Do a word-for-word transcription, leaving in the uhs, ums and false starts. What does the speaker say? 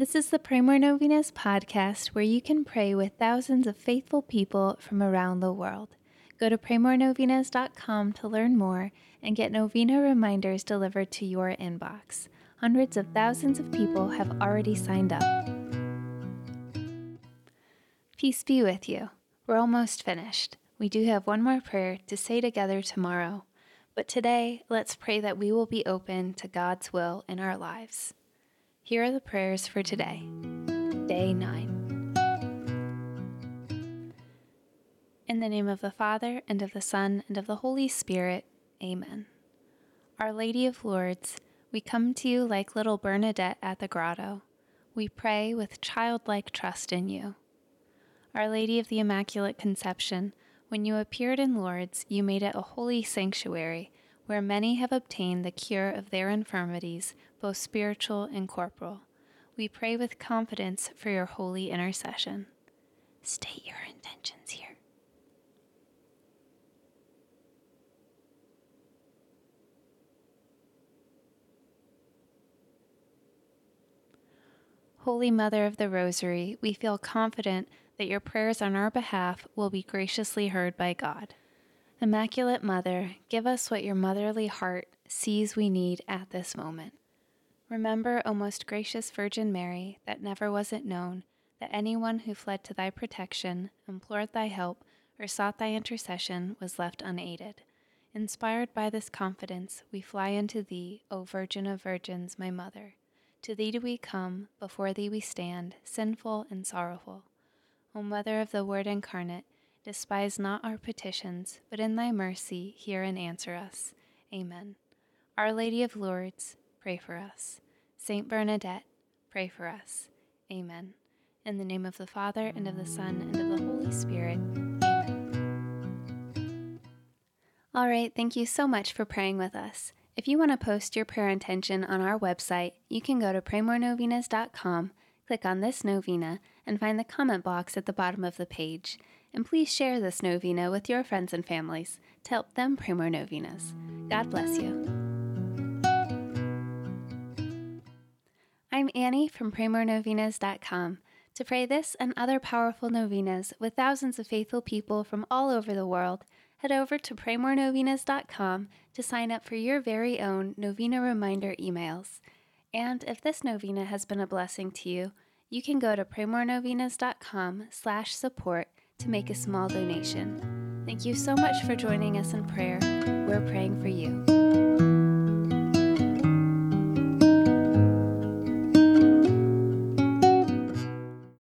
This is the Pray More Novenas podcast, where you can pray with thousands of faithful people from around the world. Go to pray more novenas dot com to learn more and get novena reminders delivered to your inbox. Hundreds of thousands of people have already signed up. Peace be with you. We're almost finished. We do have one more prayer to say together tomorrow, but today let's pray that we will be open to God's will in our lives. Here are the prayers for today, day nine. In the name of the Father, and of the Son, and of the Holy Spirit, Amen. Our Lady of Lourdes, we come to you like little Bernadette at the grotto. We pray with childlike trust in you. Our Lady of the Immaculate Conception, when you appeared in Lourdes, you made it a holy sanctuary, where many have obtained the cure of their infirmities, both spiritual and corporal. We pray with confidence for your holy intercession. State your intentions here. Holy Mother of the Rosary, we feel confident that your prayers on our behalf will be graciously heard by God. Immaculate Mother, give us what your motherly heart sees we need at this moment. Remember, O most gracious Virgin Mary, that never was it known that anyone who fled to thy protection, implored thy help, or sought thy intercession was left unaided. Inspired by this confidence, we fly unto thee, O Virgin of Virgins, my Mother. To thee do we come, before thee we stand, sinful and sorrowful. O Mother of the Word incarnate, despise not our petitions, but in thy mercy hear and answer us. Amen. Our Lady of Lourdes, pray for us. Saint Bernadette, pray for us. Amen. In the name of the Father, and of the Son, and of the Holy Spirit. Amen. All right, thank you so much for praying with us. If you want to post your prayer intention on our website, you can go to pray more novenas dot com, click on this novena, and find the comment box at the bottom of the page. And please share this novena with your friends and families to help them pray more novenas. God bless you. I'm Annie from pray more novenas dot com. To pray this and other powerful novenas with thousands of faithful people from all over the world, head over to pray more novenas dot com to sign up for your very own novena reminder emails. And if this novena has been a blessing to you, you can go to pray more novenas dot com slash support to make a small donation. Thank you so much for joining us in prayer. We're praying for you.